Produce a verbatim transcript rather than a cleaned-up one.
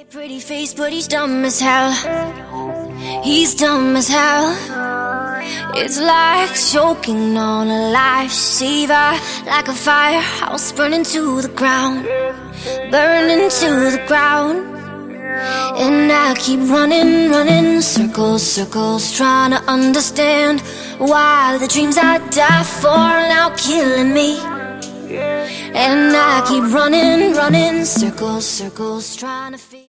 Pretty face, but he's dumb as hell. He's dumb as hell. It's like choking on a lifesaver, like a firehouse burning to the ground, burning to the ground. And I keep running, running circles, circles, trying to understand why the dreams I die for are now killing me. And I keep running, running circles, circles, trying to figure